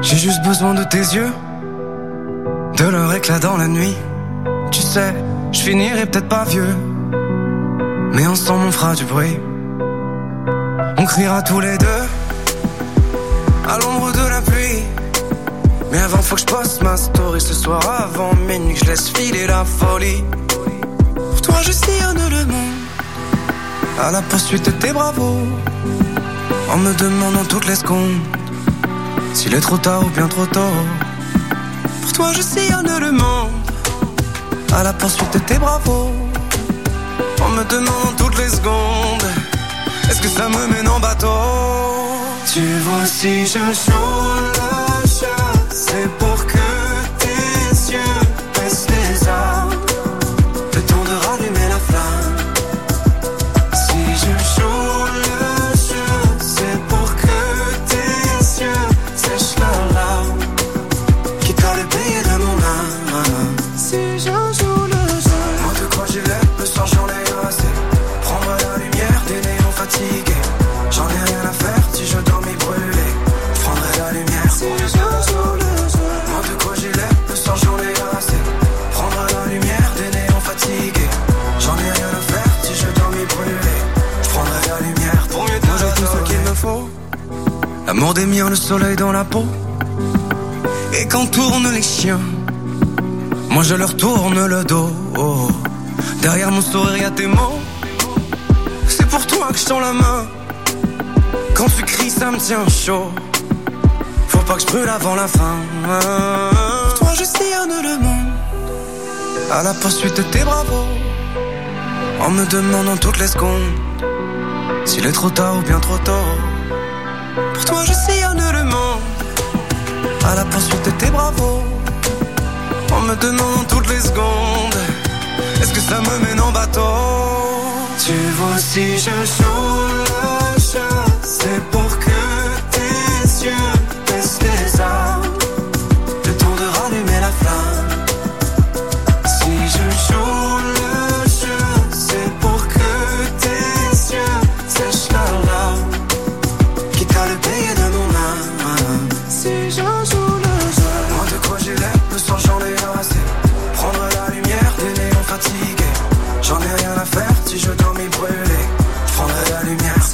J'ai juste besoin de tes yeux, de leur éclat dans la nuit. Tu sais, je finirai peut-être pas vieux, mais ensemble on fera du bruit. On criera tous les deux à l'ombre de la pluie. Mais avant faut que je poste ma story ce soir avant minuit, que je laisse filer la folie. Pour toi je sillonne le monde à la poursuite de tes bravos, en me demandant toutes les secondes s'il est trop tard ou bien trop tôt. Pour toi je sillonne le monde à la poursuite de tes bravos, en me demandant toutes les secondes est-ce que ça me mène en bateau. Tu vois si je joue le jeu, c'est pour que tes yeux baissent les armes, le temps de rallumer la flamme. Si je joue le jeu, c'est pour que tes yeux sèchent leurs larmes, quitte à le payer de mon âme. Si je joue le jeu, moi de quoi j'ai l'air, le soir j'en ai assez. Prendre la lumière des néons fatigués, j'en ai rien à faire si je dois m'y brûler. Je prendrai la lumière si je joue le jeu. Moi de quoi j'ai l'air, le soir j'en ai assez. Prendre la lumière des néons fatigués, j'en ai rien à faire si je dois m'y brûler. Je prendrai la lumière pour mieux te j'ai tout ce qu'il me faut. L'amour des miens, le soleil dans la peau. Et quand tournent les chiens, moi je leur tourne le dos. Derrière mon sourire y'a tes mots, c'est pour toi que je tends la main. Quand tu cries ça me tient chaud, faut pas que je brûle avant la fin. Pour toi je sillonne le monde à la poursuite de tes bravos, en me demandant toutes les secondes s'il est trop tard ou bien trop tôt. Pour toi je sillonne le monde à la poursuite de tes bravos, en me demandant toutes les secondes est-ce que ça me mène en bateau. Tu vois si je joue le jeu, c'est pour que tes yeux baissent les armes, le temps de rallumer la flamme. Si je joue le jeu, c'est pour que tes yeux sèchent leurs larmes, quitte à le payer de mon âme. Si je joue le jeu, moi de quoi j'ai l'air, le soir j'en ai assez. Prendre la lumière des néons fatigués, j'en ai rien à faire si je dois m'y brûler. Je prendrai la lumière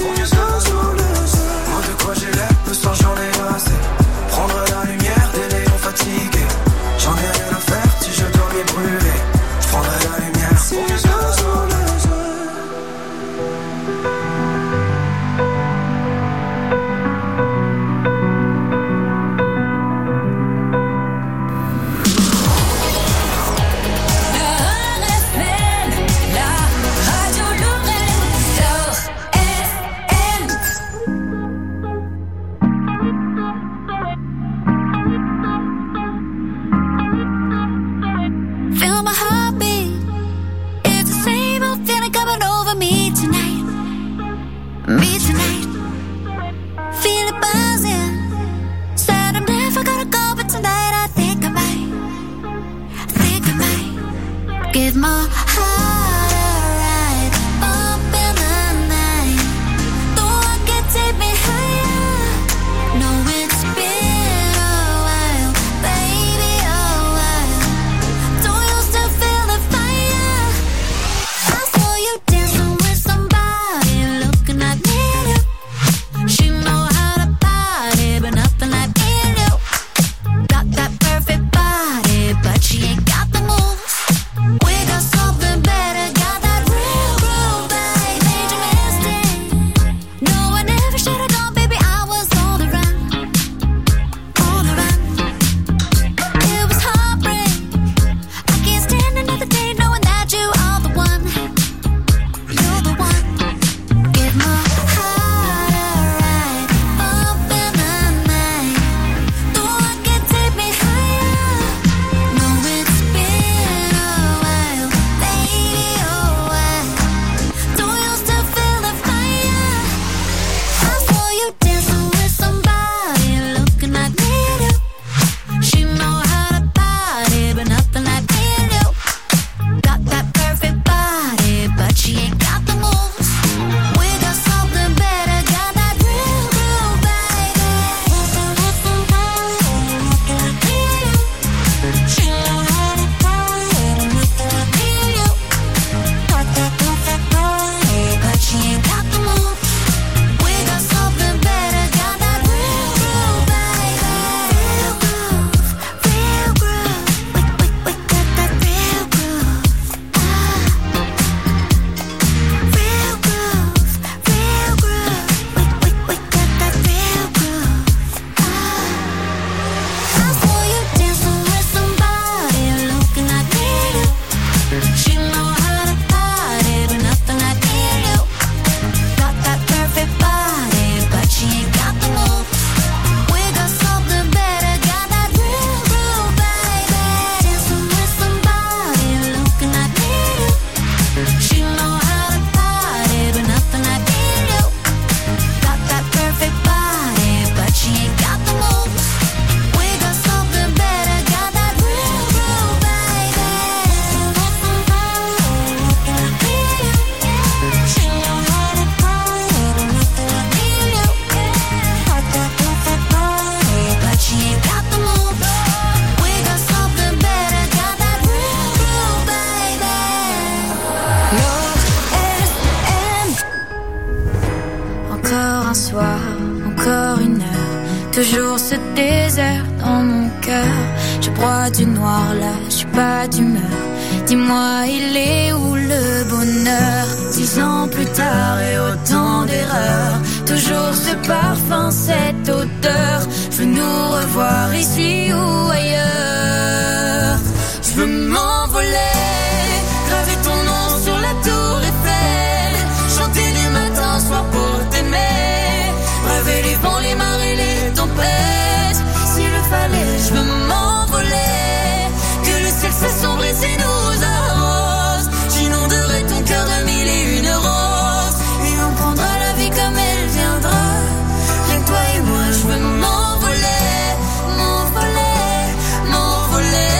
soir, encore une heure, toujours ce désert dans mon cœur. Je broie du noir là, je suis pas d'humeur. Dis-moi, il est où le bonheur? 10 ans plus tard et autant d'erreurs, toujours ce parfum, cette odeur. Je veux nous revoir ici ou ailleurs. Je veux m'envoler, graver ton nom sur la tour Eiffel, chanter du matin au soir pour t'aimer, braver les vents, les marées, les tempêtes. S'il le fallait, je veux m'envoler, que le ciel s'assombrit et nous arrose. J'inonderai ton cœur de 1001 roses, et on prendra la vie comme elle viendra. Rien que toi et moi, je veux m'envoler, m'envoler, m'envoler.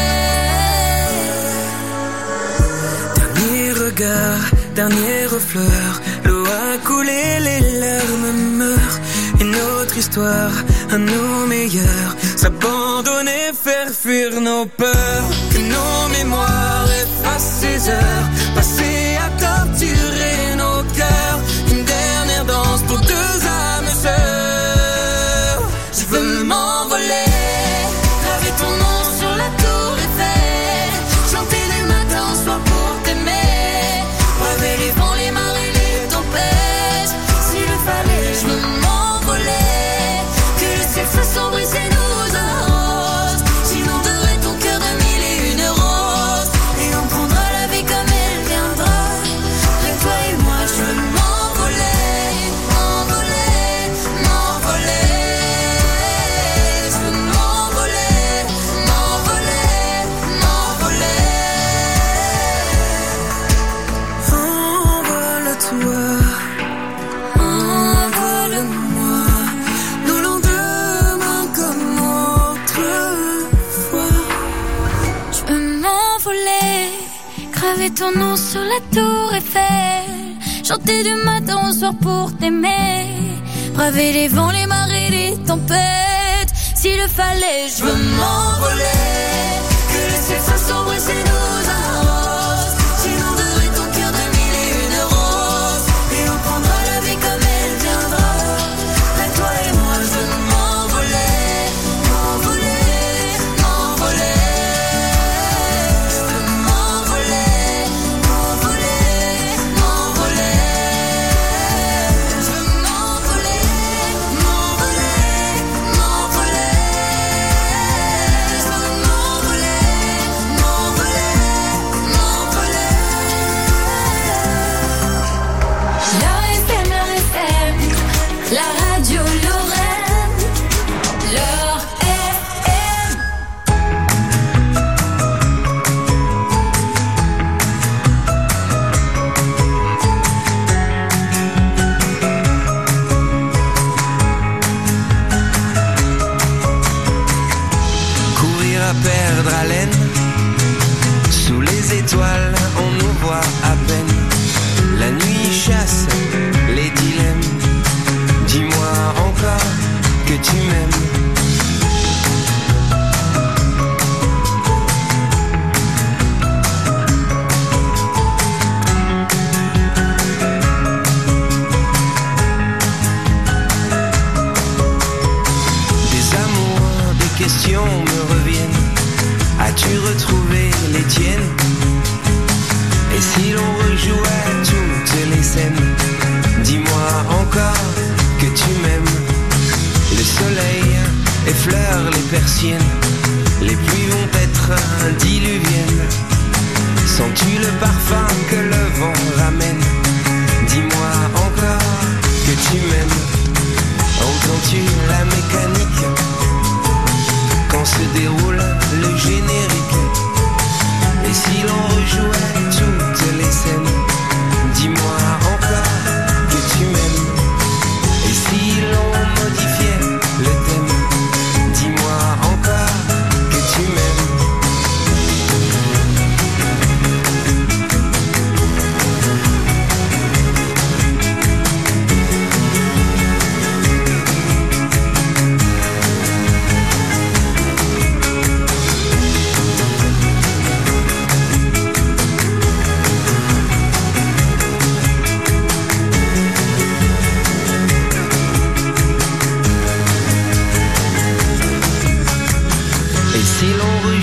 Dernier regard, dernière fleur, l'eau a coulé, les larmes meurent. Une autre histoire, à nos meilleurs, s'abandonner, faire fuir nos peurs. Que nos mémoires effacent ces heures passées à torturer nos cœurs. Une dernière danse pour deux âmes sœurs. Je veux m'envoler, graver ton nom sur la tour Eiffel, chanter du matin au soir pour t'aimer, braver les vents, les marées, les tempêtes. S'il le fallait, je veux m'envoler, que le ciel s'assombrit et nous arrose. J'inonderai ton cœur de 1001 roses, et on prendra la vie comme elle viendra. Avec toi et moi, je veux m'envoler, m'envoler, m'envoler. Je veux m'envoler, m'envoler, m'envoler. Envole-toi, envole-moi, nos lendemains comme autrefois. Je veux m'envoler, graver ton nom sur la tour Eiffel, chanter du matin au soir pour t'aimer, braver les vents, les marées, les tempêtes. S'il le fallait, je veux m'envoler, Que le ciel s'assombrit et nous arrose. J'inonderai ton cœur de 1001 roses, et on prendra la vie comme elle viendra. Avec toi et moi, je veux m'envoler, m'envoler, m'envoler. Je veux m'envoler, m'envoler, m'envoler. Je veux m'envoler, m'envoler, m'envoler. Je veux m'envoler, m'envoler, m'envoler. Leur FM, la radio Lorraine, leur FM. Courir à perdre haleine, sous les étoiles on nous voit à peine. La nuit chasse les dilemmes, dis-moi encore que tu m'aimes. Des amours, des questions me reviennent. As-tu retrouvé les tiennes? Et si l'on rejouait toutes les scènes? Dis-moi encore que tu m'aimes. Le soleil effleure les persiennes, les pluies vont être diluviennes. Sens-tu le parfum que le vent ramène? Dis-moi encore que tu m'aimes. Entends-tu la mécanique quand se déroule le générique? Et si l'on rejouait toutes les scènes? Dis-moi encore que tu m'aimes. Et si l'on modifiait le thème? Dis-moi encore que tu m'aimes.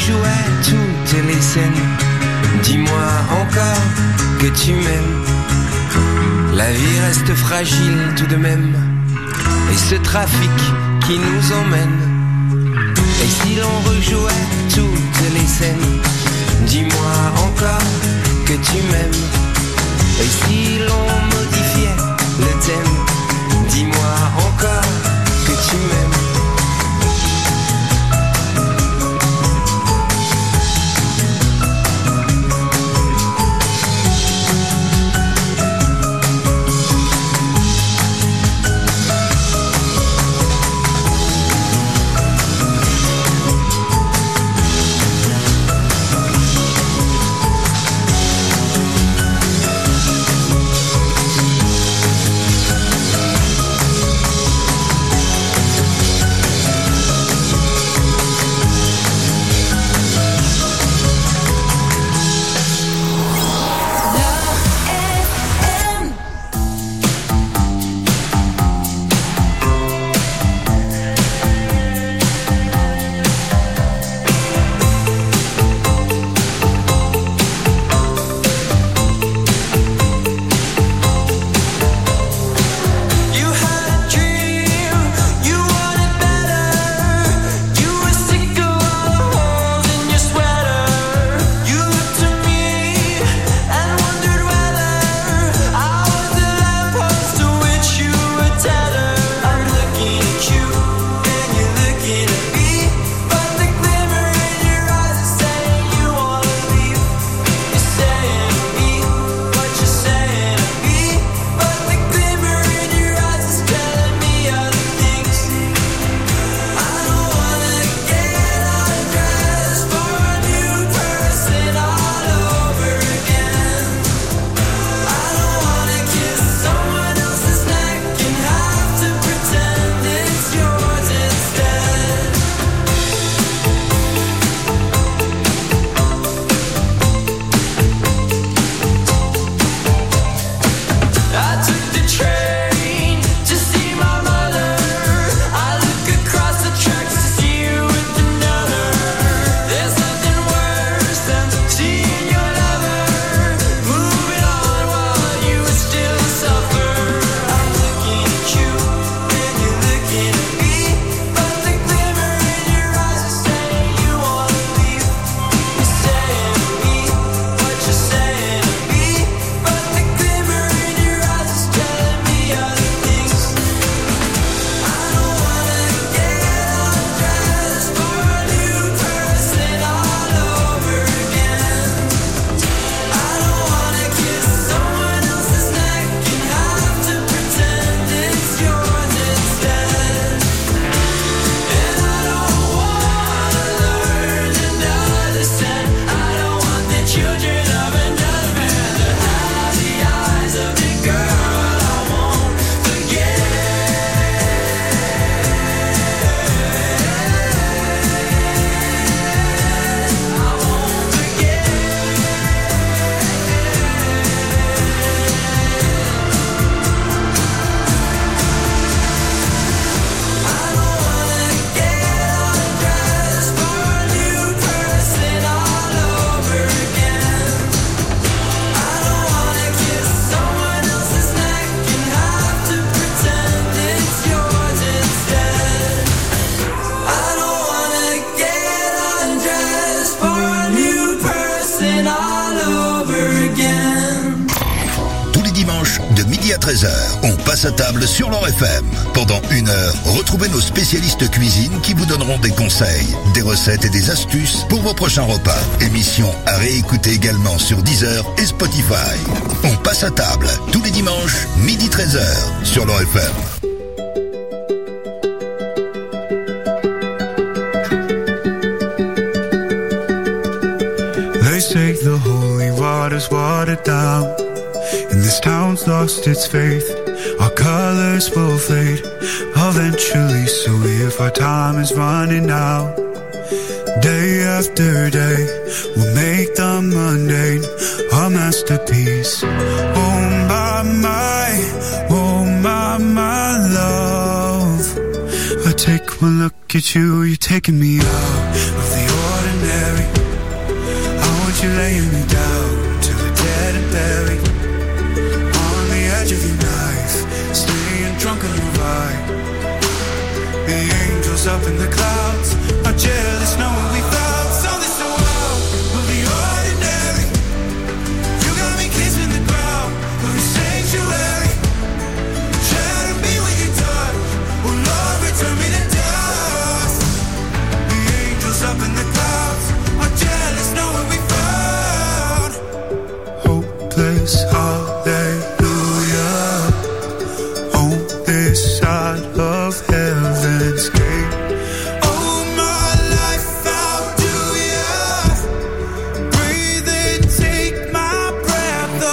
rejouais toutes les scènes, dis-moi encore que tu m'aimes. La vie reste fragile tout de même, et ce trafic qui nous emmène. Et si l'on rejouait toutes les scènes, dis-moi encore que tu m'aimes. Et si l'on modifiait le thème, dis-moi encore que tu m'aimes. À 13h, on passe à table sur l'Or FM. Pendant 1 heure, retrouvez nos spécialistes cuisine qui vous donneront des conseils, des recettes et des astuces pour vos prochains repas. Émission à réécouter également sur Deezer et Spotify. On passe à table tous les dimanches, midi 13h, sur l'Or FM. They say the holy water's watered down, and this town's lost its faith. Our colors will fade eventually, so if our time is running out, day after day, we'll make the mundane a masterpiece. Oh my love, I take one look at you, you're taking me out of the ordinary. you laying me down till we're dead and buried. On the edge of your knife, staying drunk on your vibe. The angels up in the clouds are jealous knowing we found something so out of the ordinary. You got me kissing the ground of your sanctuary. Shadow me when you touch, oh Lord, return me to dust. The angels up in the clouds are jealous knowing we found hopeless hallelujah on this side of heaven's gate. Oh, my life, how do you breathe and take my breath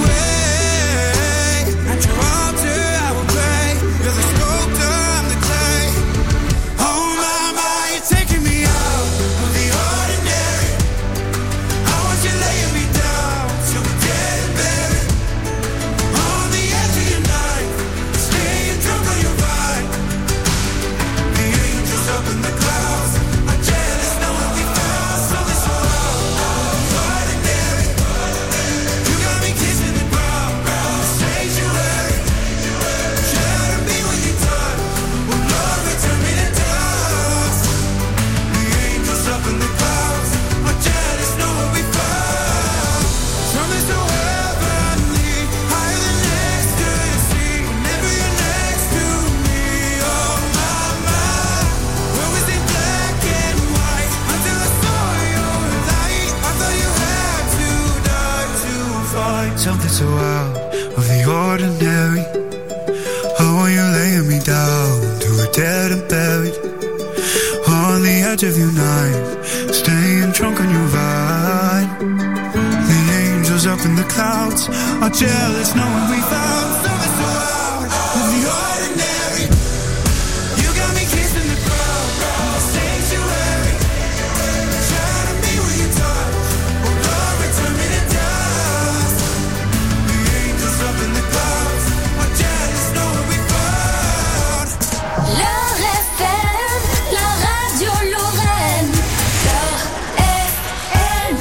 away? At your altar I will pray. You're the sculptor, I'm the clay. Oh my, you're taking me out of the ordinary. I want you laying me down till we're dead and buried. On the edge of your knife, staying drunk on your vine. The angels up in the clouds are jealous knowing we found something so ordinary. You got me kissing the ground, sanctuary. Shadow me when you touch, oh Lord, return me to dust. The angels up in the clouds are jealous knowing we found something so heavenly, higher than ecstasy. Whenever you're next to me, oh my, where was it black and white until I saw your light? I thought you had to die to find something so out of the ordinary. Oh, you laying me down till we're dead and buried. On the edge of your knife, staying drunk on your vine. The angels up in the clouds are jealous knowing we found something so out of the ordinary. You got me kissing the ground, sanctuary. Shadow me when you touch, oh Lord, return me to dust. The angels up in the clouds are jealous knowing we found. Leur FM, la radio Lorraine. Leur FM.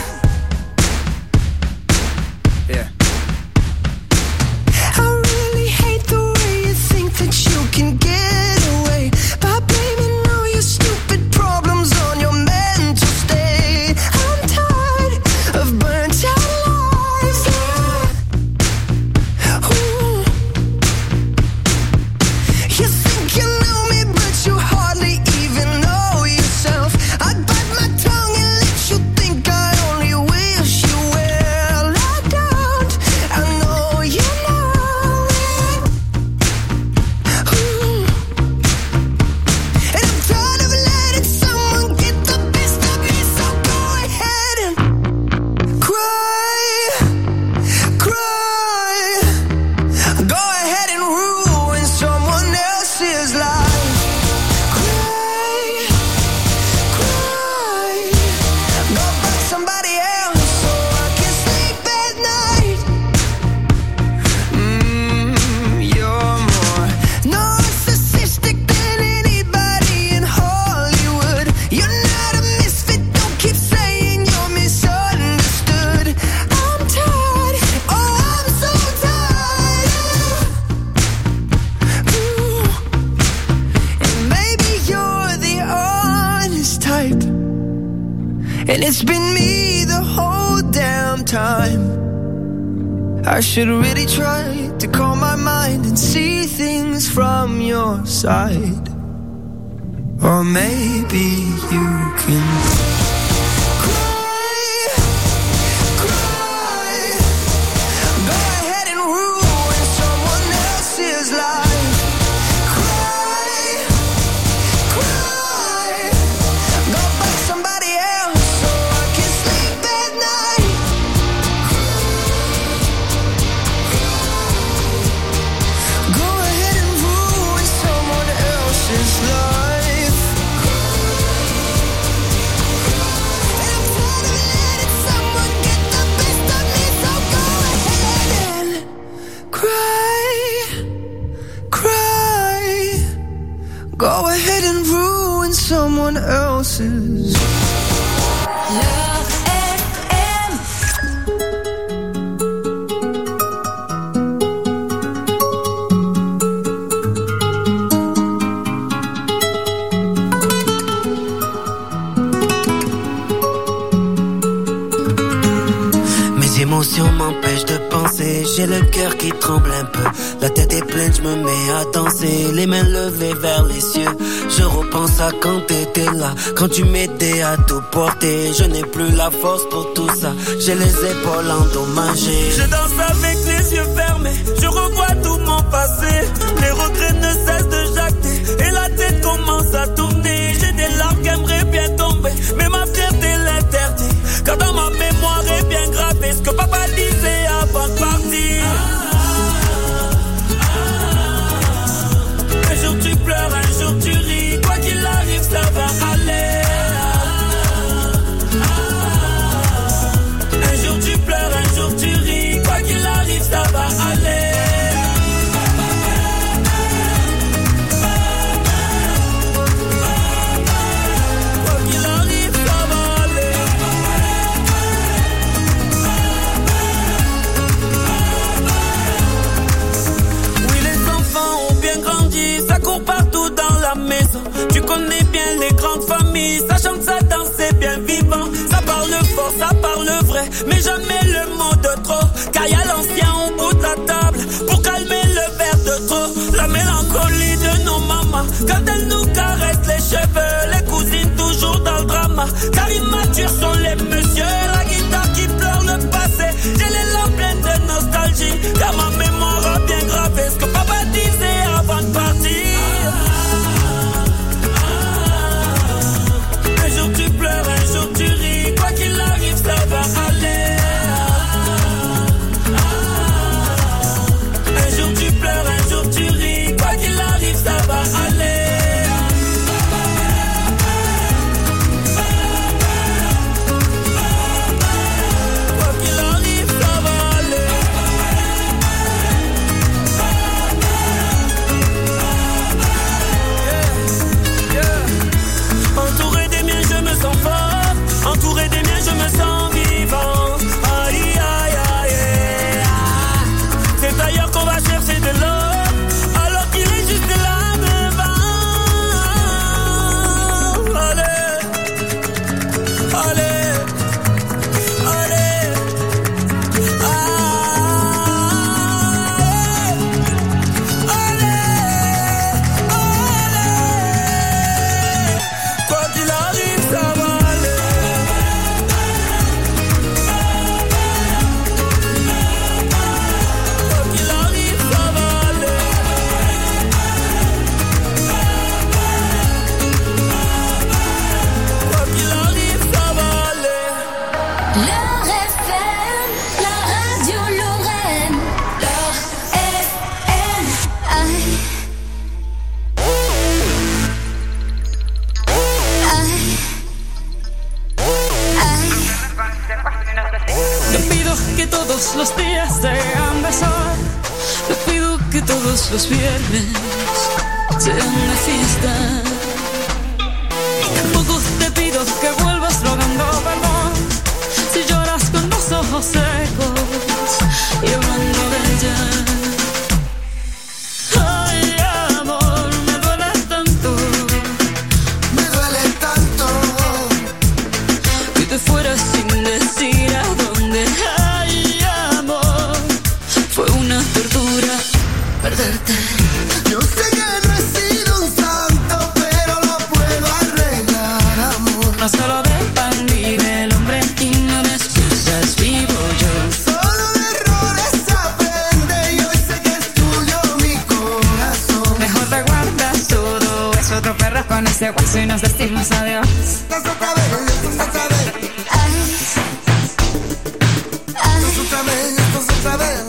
Yeah. I really hate the way you think that you can get away by blaming all your stupid problems on your mental state. I'm tired of burnt out lives. Ooh. You think you know me, but you hardly even know yourself. I'd bite my tongue and let you think I only wish you well. I don't. I know you know it. Ooh. And I'm tired of letting someone get the best of me, so go ahead and cry, cry. Go ahead and ruin someone else's life. Cry, cry. Go fuck somebody else so I can sleep at night. You're more narcissistic than anybody in Hollywood. You're not a misfit, don't keep saying you're misunderstood. I'm tired, oh I'm so tired. Ooh. And maybe you're the honest type, and it's been me the whole damn time. I should really try to calm my mind and see things from your side. Or maybe you can cry, cry. Go ahead and ruin someone else's life. Cry, cry. Go fuck somebody else so I can sleep at night. Go ahead and ruin someone else's life. And I'm tired of letting someone get the best of me, so go ahead and cry, cry. Go ahead and ruin someone else's. Leur FM. situation m'empêche de penser. J'ai le cœur qui tremble un peu, la tête est pleine, je me mets à danser, les mains levées vers les cieux. Je repense à quand t'étais là, quand tu m'aidais à tout porter. Je n'ai plus la force pour tout ça, j'ai les épaules endommagées. Je danse avec les yeux fermés, je revois tout mon passé. Les regrets ne cessent de jacter et la tête commence à tourner. J'ai des larmes qui aimeraient bien tomber, mais ma fierté l'interdit. Car dans ma mémoire est bien gravé ce que papa disait avant de partir. Un jour tu pleures, un jour tu ris, quoi qu'il arrive ça va aller. Un jour tu pleures, un jour tu ris, quoi qu'il arrive ça va aller. Tu connais bien les grandes familles, ça chante, ça danse, c'est bien vivant. Ça parle fort, ça parle vrai, mais jamais le mot de trop. Car y a l'ancien au bout de la table pour calmer le verre de trop. La mélancolie de nos mamans quand elles nous caressent les cheveux. Les cousines toujours dans le drama, car immatures sont les messieurs. La guitare qui pleure le passé, j'ai les larmes pleines de nostalgie. Car ma mémoire a bien gravé ce que papa disait avant de partir. Un jour tu ris, quoi qu'il arrive ça va aller. Un jour tu pleures, un jour tu ris, quoi qu'il arrive ça va aller. Quoi qu'il arrive ça va aller. Yeah, yeah. Entouré des miens je me sens fort. Entouré des miens, je me sens vivant. Aïe, aïe, aïe, aïe. C'est ailleurs qu'on va chercher de l'eau, alors qu'il est juste là devant. Allez, allez, allez, allez, allez. Quoi qu'il arrive, ça va. Los días sean de sol, te pido que todos los viernes sean de fiesta. Tampoco te pido que vuelvas rogando perdón si lloras con los ojos secos y hablando de ella. Ay, amor, me duele tanto que te fueras sin decir a dónde. Perderte. Yo sé que no he sido un santo, pero lo puedo arreglar, amor. No solo de pan vive el hombre y no de excusas vivo yo. Solo de errores aprende y hoy sé que es tuyo mi corazón. Mejor te guardas todo eso, otro perro con ese hueso y nos decimos adiós. Estás otra vez, estás otra vez. Estás otra vez, estás otra vez.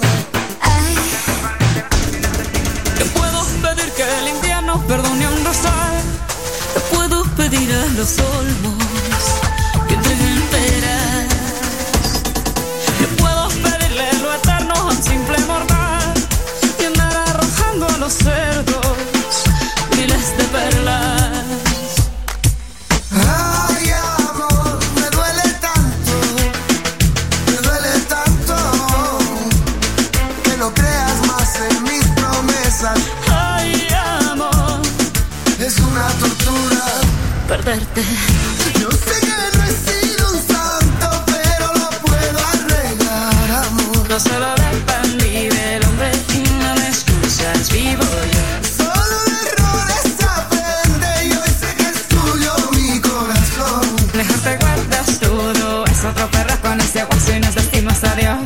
Perdone un rosal, te puedo pedir a los olmos que entreguen peras. Te puedo pedirle lo eterno a un simple mortal y andar arrojando a los cerdos miles de perlas. Ay, amor, me duele tanto que no creas más en mis promesas. Es una tortura perderte. Yo sé que no he sido un santo, pero lo puedo arreglar, amor. No solo dependí del hombre y no me excusas, vivo yo. Solo de errores aprende y hoy sé que es tuyo mi corazón. Mejor te guardas todo, es otro perro con ese guaso y nos decimos adiós.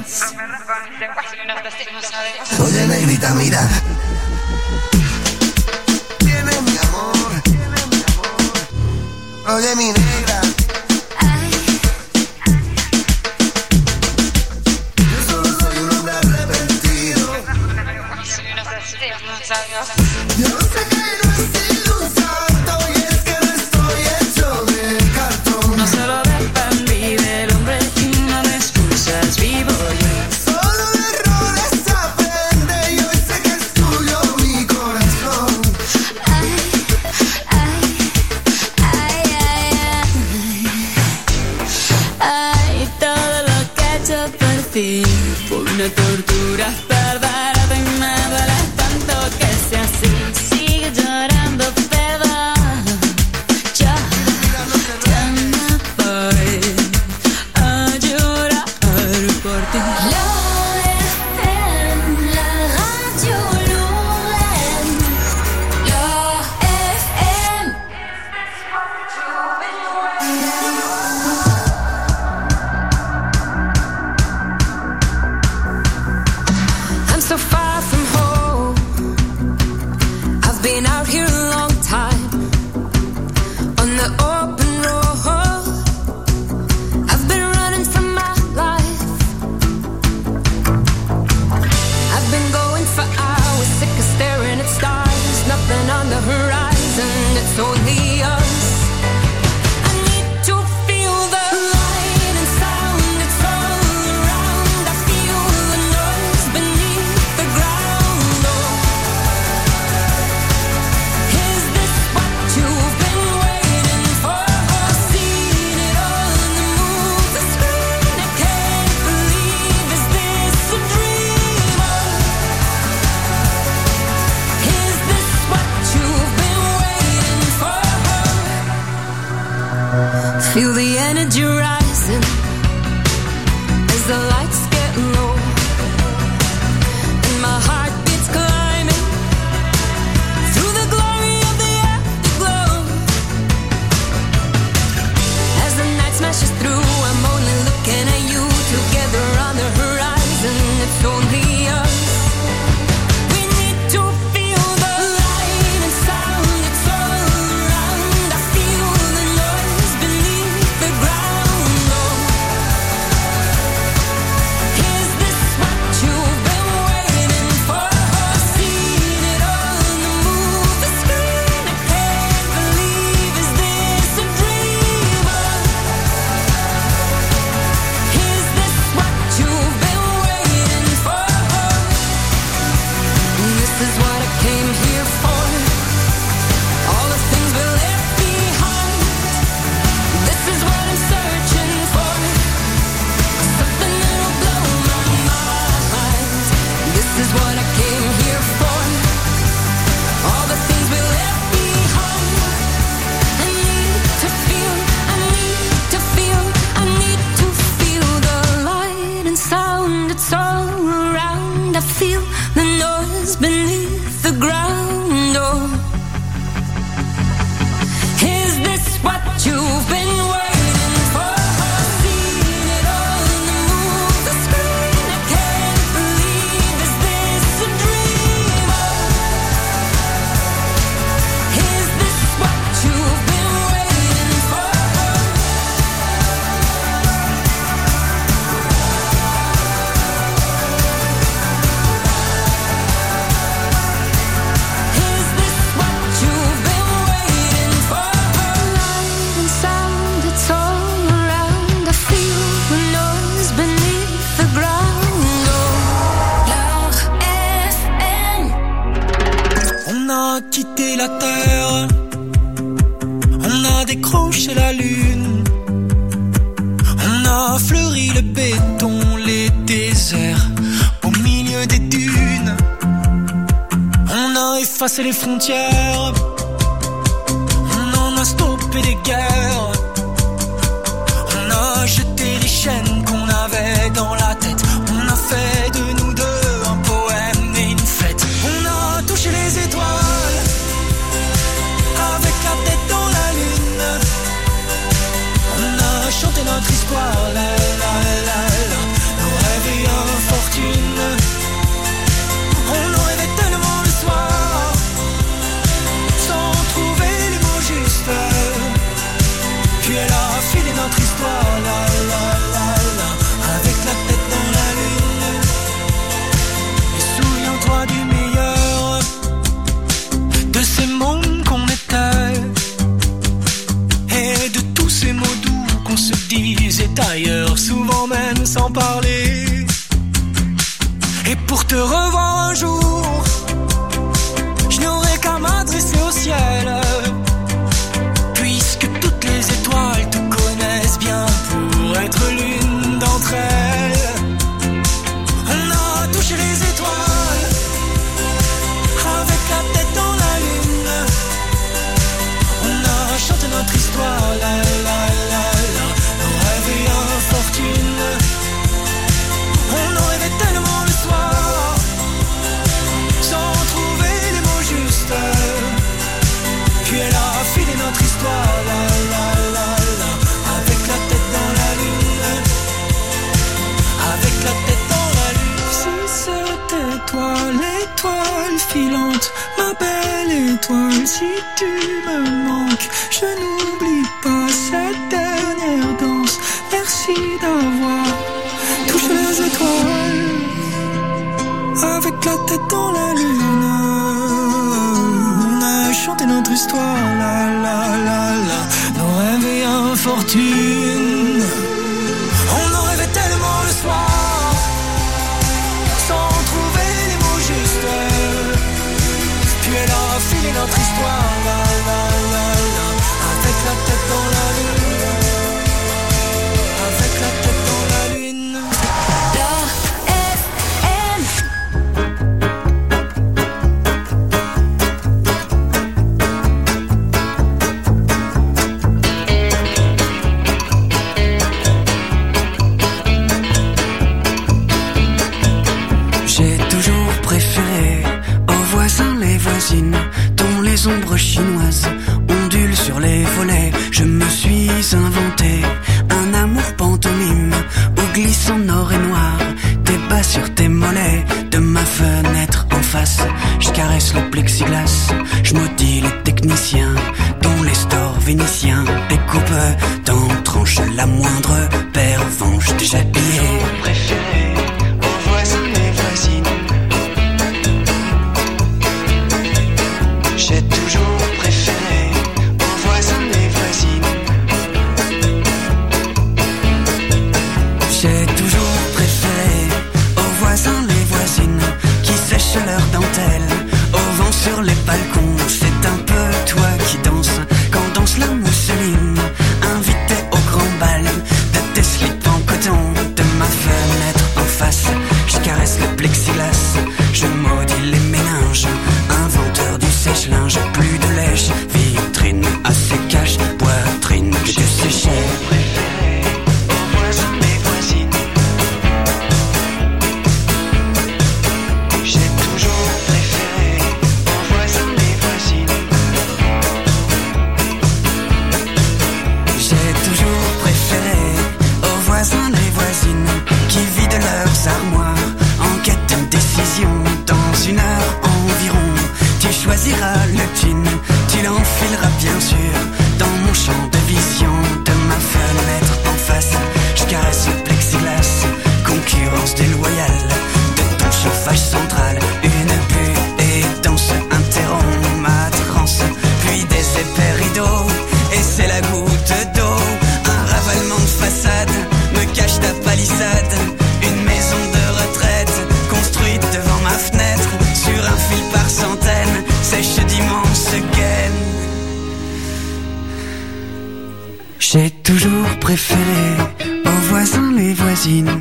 Oye, negrita, mira. Tienes mi amor. Oye, mi negra. Yo solo soy un hombre arrepentido. Yo sé que no he sido un santo y es que no estoy hecho de cartón. No solo dependí del hombre y no me excusas, vivo yo. Solo de errores aprende y hoy sé que es tuyo mi corazón. Ay, todo lo que he hecho por ti fue una tortura, perderte y me duele tanto que sea así. Sigue llorando, perdón. Yo ya me voy a llorar por ti. La radio Lorraine. FM. I'm so far from home. I've been out here a long time on the open road. I've been running from my life. I've been going for hours, sick of staring at stars. Nothing on the horizon, it's only us. I need to feel the light and sound. It's all around. I feel the noise beneath the ground. Oh, is this what you've been waiting for? Seen it all on the move, the screen. I can't believe, is this a dream? Is this what you've been waiting for? Feel the energy rising as the lights get low, and my heart beats climbing through the glory of the afterglow. As the night smashes through, I'm only looking at you. Together on the horizon, it's only us. We need to feel the light and sound. It's all around. I feel the noise beneath the ground. Oh, is this what you've been waiting for? Seen it all on the move, the screen. I can't believe, is this a dream? Is this what you've been waiting for? This is what I came here for. All the things we left behind. This is what I'm searching for. Something that'll blow my mind. This is what I came here for. All the things we left behind. I need to feel, I need to feel, I need to feel the light and sound. It's all around. I feel the noise beneath the ground. Oh, is this what you've been waiting for? Seen it all on the move, the screen. I can't believe, is this a dream? Is this what you've been waiting for? Is this what you've been waiting for? Light and sound, it's all around. I feel the noise beneath the ground. Oh, FM. On a quitté la terre, on a décroché la lune, on a fleuri le béton, les déserts, au milieu des dunes. On a effacé les frontières, on en a stoppé des guerres, on a jeté les chaînes qu'on avait dans la tête, on a fait sans parler. Et pour te revoir un jour, je n'aurai qu'à m'adresser au ciel, puisque toutes les étoiles te connaissent bien pour être l'une d'entre elles. On a touché les étoiles avec la tête dans la lune. On a chanté notre histoire, la la la la, nos rêves et infortune. On en rêvait tellement le soir, sans trouver les mots justes. Puis elle a filé notre histoire, la la la la, avec la tête dans la lune, avec la tête dans la lune. Si c'était toi l'étoile filante, ma belle étoile, si tu me manques, je n'oublie pas cette dernière danse. Merci d'avoir touché les étoiles avec la tête dans la lune. On a chanté notre histoire, la la la la, nos rêves et infortune. On en rêvait tellement le soir, sans trouver les mots justes. Puis elle a filé notre histoire, la la la la, avec la tête dans la lune, avec la tête dans la lune. J'ai toujours préféré aux voisins les voisines, dont les ombres chinoises ondulent sur les volets. Je me suis inventé un amour pantomime où glissent en or et noir tes bas sur tes mollets. De ma fenêtre en face, je caresse le plexiglas, je maudis les techniciens dont les stores vénitiens découpent dans tranches la moindre pervenche déjà pillée. Préféré aux voisins les voisines, j'ai toujours préféré aux voisins les voisines. J'ai toujours préféré aux voisins les voisines qui sèchent leurs dentelles au vent sur les balcons. C'est un peu toi qui danses quand danse la mousseline, invité au grand bal de tes slips en coton. De ma fenêtre en face, je caresse le plexiglas, je maudis les méninges, inventeur du sèche-linge. Plus de lèche, vitrine assez cache, poitrine que je séchais. Préféré aux voisins les voisines, j'ai toujours préféré aux voisins les voisines. J'ai toujours préféré aux voisins les voisines qui vident leurs armoires en quête d'une décision. Dans une heure environ, tu choisiras le jean, tu l'enfileras bien sûr dans mon champ de vision. De ma fenêtre en face, je caresse le plexiglas, concurrence déloyale de ton chauffage central. Une bulle et danse interrompt ma transe, puis des épais rideaux et c'est la goutte d'eau. Un ravalement de façade me cache ta palissade, une maison de retraite construite devant ma fenêtre sur un fil par centaines, sèche d'immenses gaines. J'ai toujours préféré aux voisins les voisines.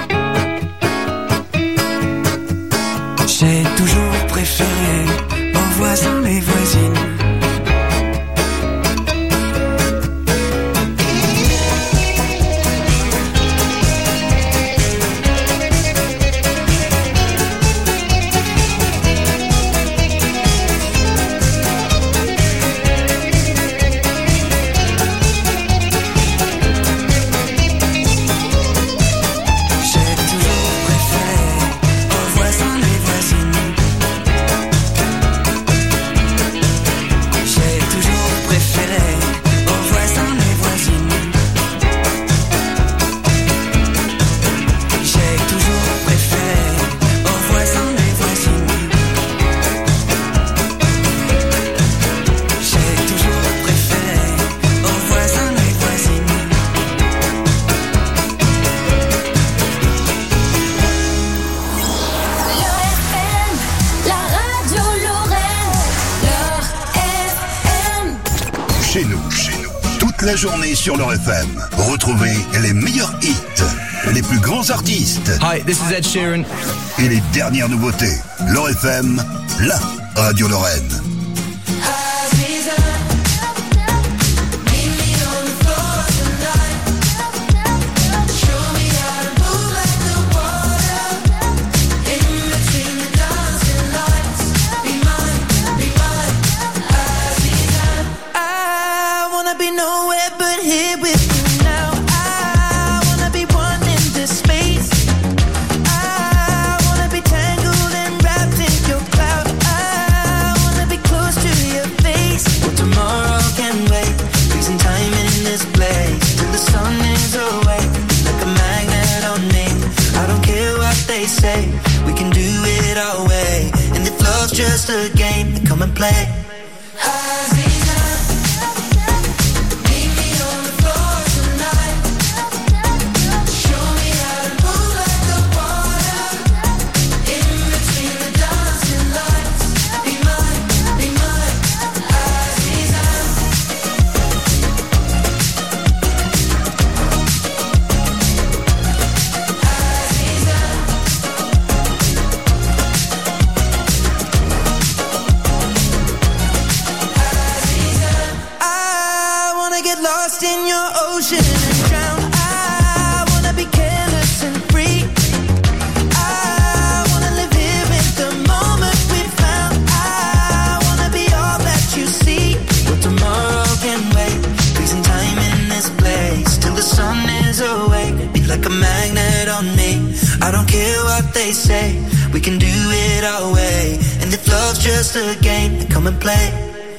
J'ai toujours préféré aux voisins les voisines. chez nous. Toute la journée sur leur FM. Retrouvez les meilleurs hits, les plus grands artistes. Hi, this is Ed Sheeran. Et les dernières nouveautés. Leur FM, la radio Lorraine. Just a game, come and play. Say we can do it our way, and if love's just a game, then come and play.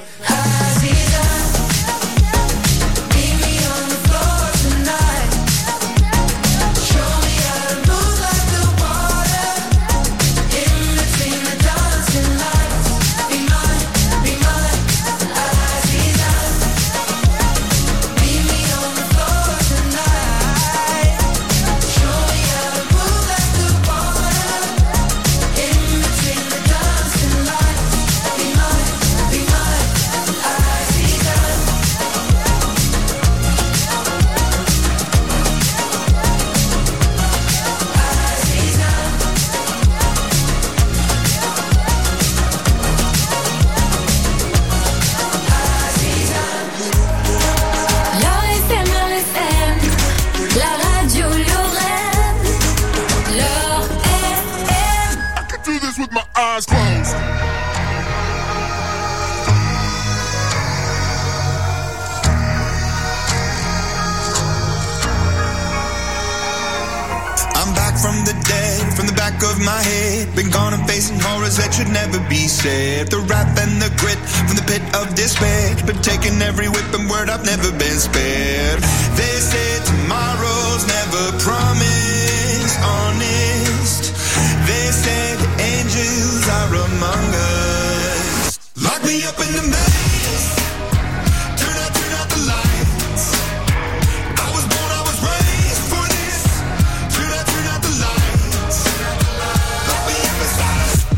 The wrath and the grit from the pit of despair, but taking every whip and word, I've never been spared. They say tomorrow's never promised, honest. They say the angels are among us. Lock me up in the maze, turn out the lights. I was born, I was raised for this. Turn out the lights. Lock me up inside.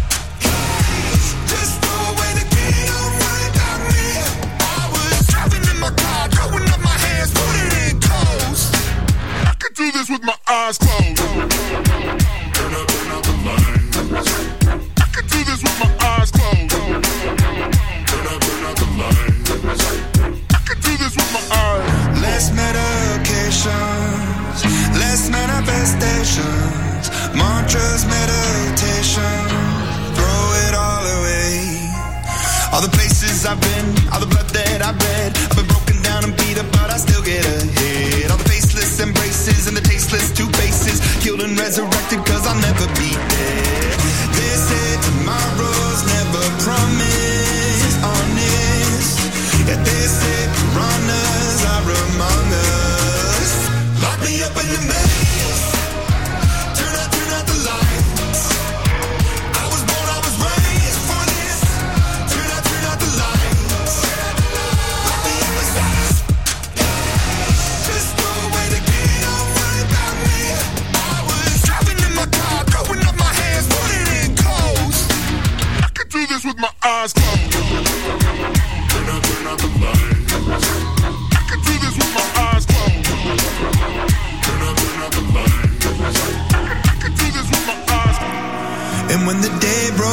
Do this with my eyes closed. Turn out the lights. I can do this with my eyes closed. Turn out the lights. I can do this with my eyes. Less medications, less manifestations, mantras, meditation, throw it all away. All the places I've been, all the blood that I've bled, I've been broken down and beat up, but I still get ahead. All the faceless embraces and the tasteless two faces, killed and resurrected, cause I'll never be dead. They say tomorrow's never promised, honest. Yeah, they say piranhas are among us. Lock me up in the maze, turn out the lights. I was born, I was raised for this. Turn out the lights. Lock me up inside. Just throw away the key, don't worry about me. I was driving in my car, throwing up my hands, putting in clothes. I can do this with my eyes closed. Turn out the lights.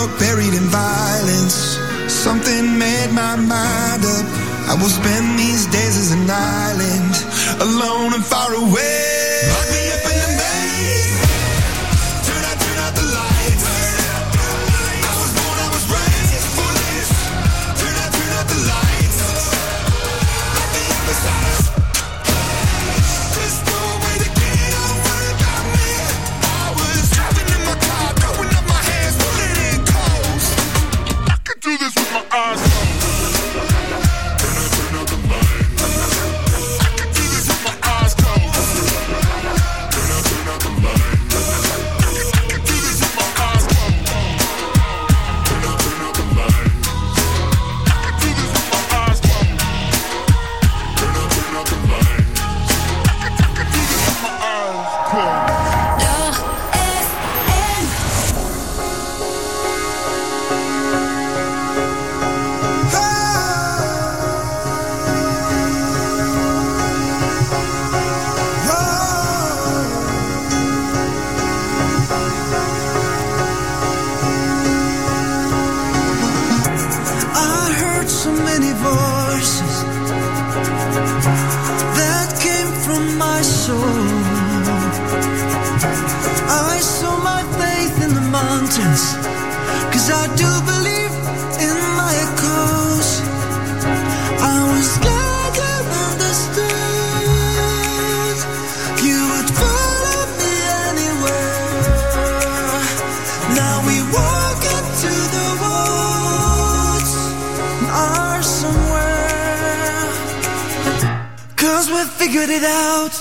broke, buried in violence. Something made my mind up. I will spend these days as an island, alone and far away. Lock me up in the maze. Turn out the lights. I was born, I was raised for this. Turn out the lights. Lock me up beside us. Just throw away the key, don't worry about me. I was driving in my car, throwing up my hands, pulling in cold. I could do this with my eyes closed. Cause I do believe in my cause. I was glad you understood. You would follow me anywhere. Now we walk into the woods or somewhere. Cause we figured it out.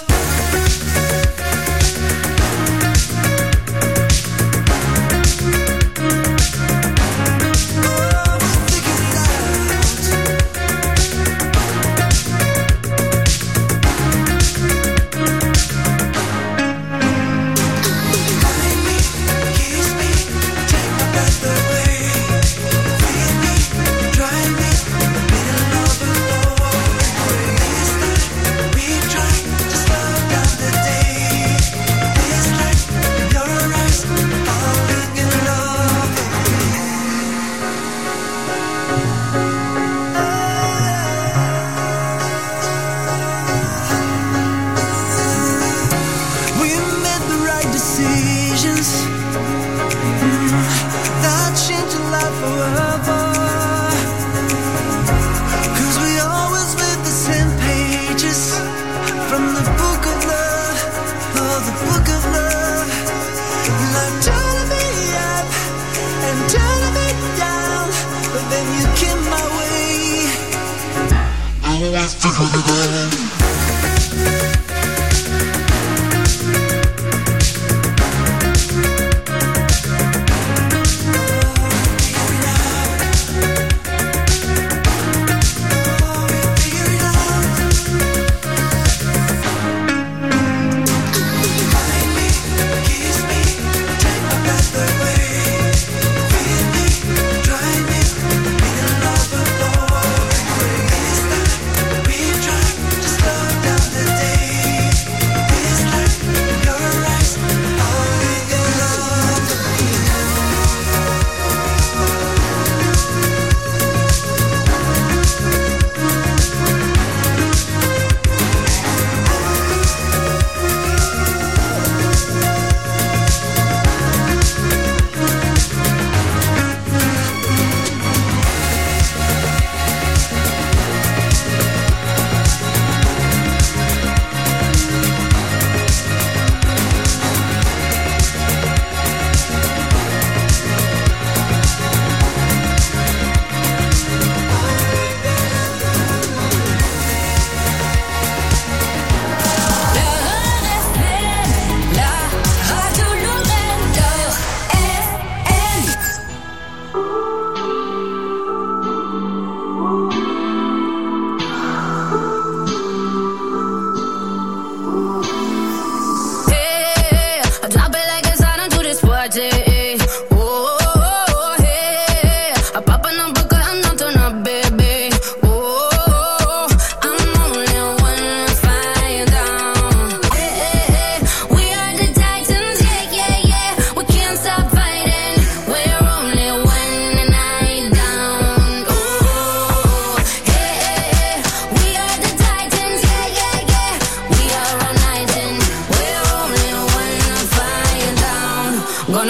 Day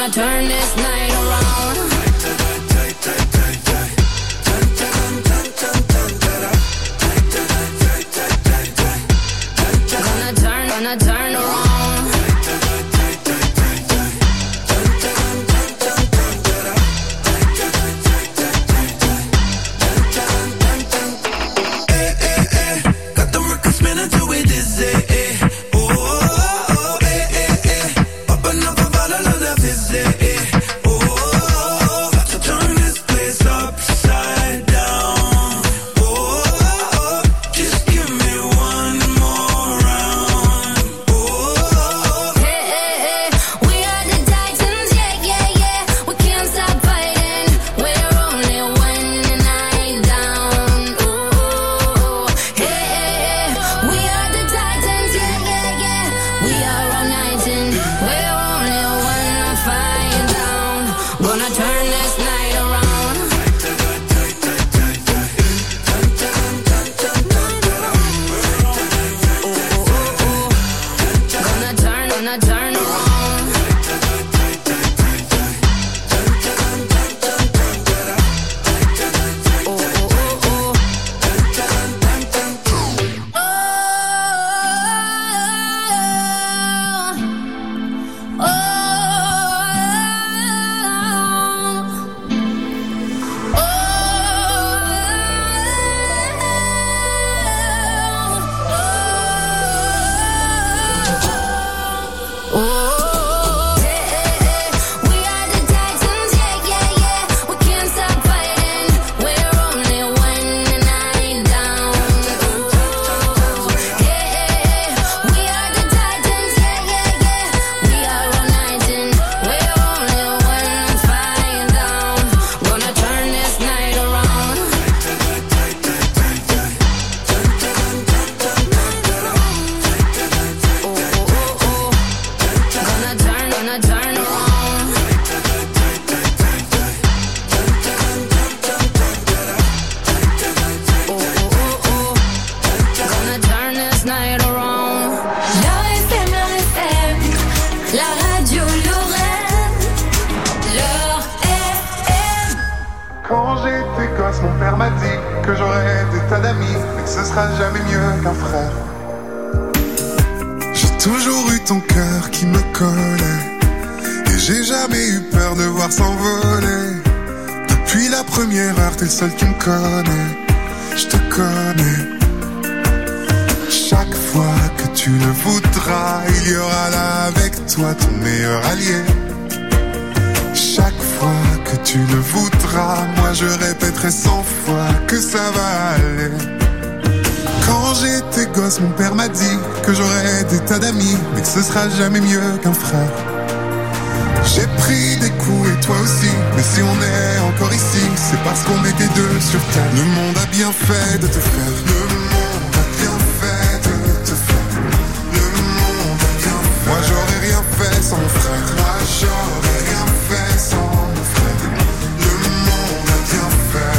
Gonna turn this night around. Gonna turn around. Seul qui me connaît, je te connais. Chaque fois que tu le voudras, il y aura là avec toi ton meilleur allié. Chaque fois que tu le voudras, moi je répéterai 100 fois que ça va aller. Quand j'étais gosse, mon père m'a dit que j'aurais des tas d'amis, mais que ce sera jamais mieux qu'un frère. J'ai pris des coups et toi aussi, mais si on est encore ici, c'est parce qu'on était deux sur terre. Le monde a bien fait de te faire. Le monde a bien fait de te faire. Le monde a bien fait. Moi j'aurais rien fait sans mon frère. Moi j'aurais rien fait sans mon frère. Le monde a bien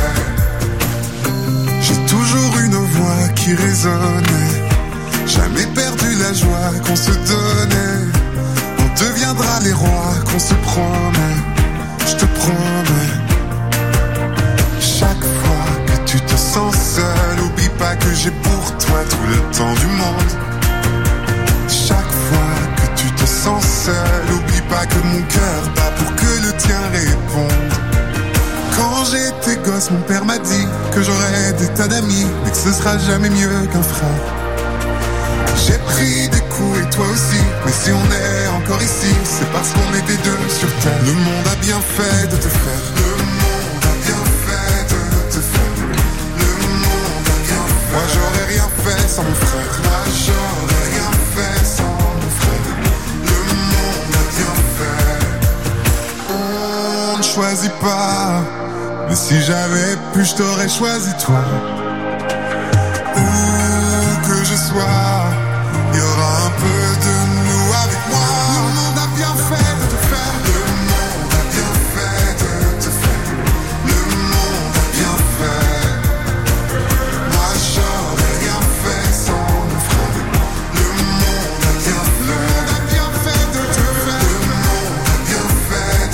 fait. J'ai toujours une voix qui résonnait. Jamais perdu la joie qu'on se donnait. Deviendra les rois qu'on se promet, je te promets. Chaque fois que tu te sens seul, oublie pas que j'ai pour toi tout le temps du monde. Chaque fois que tu te sens seul, oublie pas que mon cœur bat pour que le tien réponde. Quand j'étais gosse, mon père m'a dit que j'aurais des tas d'amis, mais que ce sera jamais mieux qu'un frère. J'ai pris des coups et toi aussi, mais si on est encore ici, c'est parce qu'on était deux sur terre. Le monde a bien fait de te faire. Le monde a bien fait de te faire. Le monde a bien fait. Moi j'aurais rien fait sans mon frère. Moi j'aurais rien fait sans mon frère. Le monde a bien fait. On ne choisit pas, mais si j'avais pu, je t'aurais choisi toi. Où que je sois, il y aura un peu de nous avec moi. Le monde a bien fait de te faire. Le monde a bien fait de te faire. Le monde a bien fait. Moi j'aurais rien fait sans mon frère. Le monde a bien fait. Le monde a bien fait de te faire. Le monde a bien fait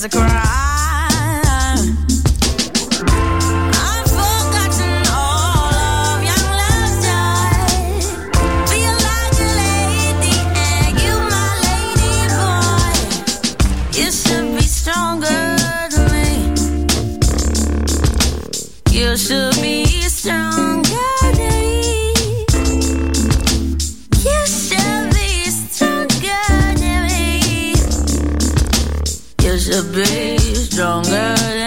as I cry. I've forgotten all of young love's joy. Feel like a lady and you my lady boy. You should be stronger than me. You should be stronger than me. You should be stronger than me. You should be stronger than me.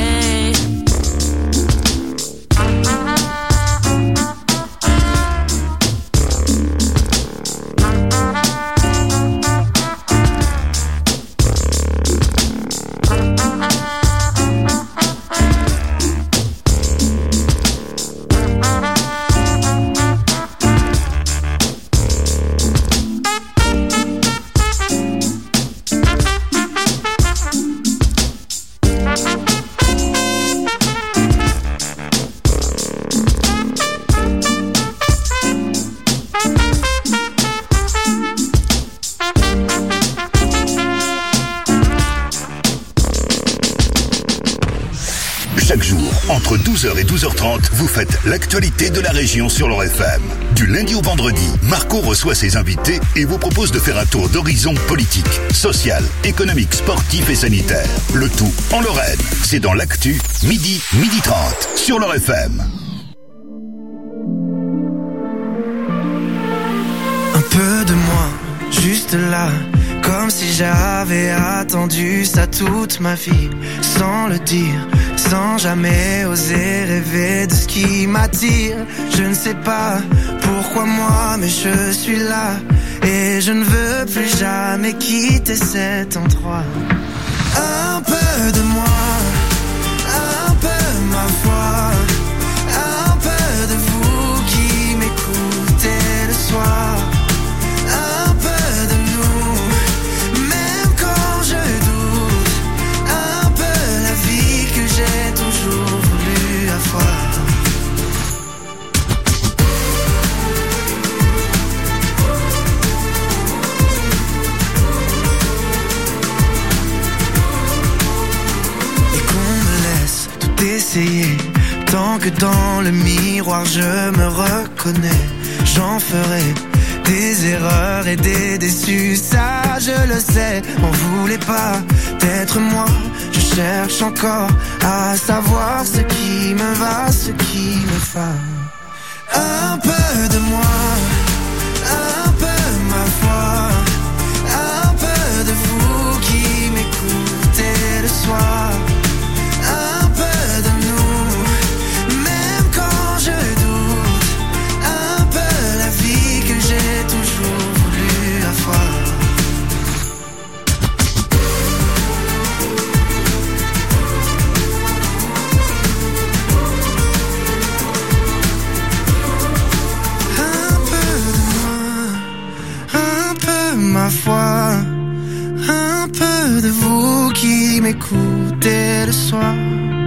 Chaque jour, entre 12h et 12h30, vous faites l'actualité de la région sur leur FM. Du lundi au vendredi, Marco reçoit ses invités et vous propose de faire un tour d'horizon politique, social, économique, sportif et sanitaire. Le tout en Lorraine. C'est dans l'actu, midi 30, sur leur FM. Un peu de moi, juste là, comme si j'avais attendu ça toute ma vie, sans le dire, sans jamais oser rêver de ce qui m'attire. Je ne sais pas pourquoi moi, mais je suis là, et je ne veux plus jamais quitter cet endroit. Un peu de moi, un peu ma foi, un peu de vous qui m'écoutez le soir. Un peu de nous, même quand je doute, un peu la vie que j'ai toujours voulu avoir. Et qu'on me laisse tout essayer, tant que dans le miroir je me reconnais, j'en ferai des erreurs et des déçus, ça je le sais. On voulait pas d'être moi, je cherche encore à savoir ce qui me va, ce qui me va. Un peu de moi, un peu ma foi, un peu de vous qui m'écoutez le soir. Un peu de nous, même quand je doute, un peu la vie que j'ai toujours voulu avoir. Un peu de moi, un peu ma foi, un peu de vous qui m'écoutez le soir.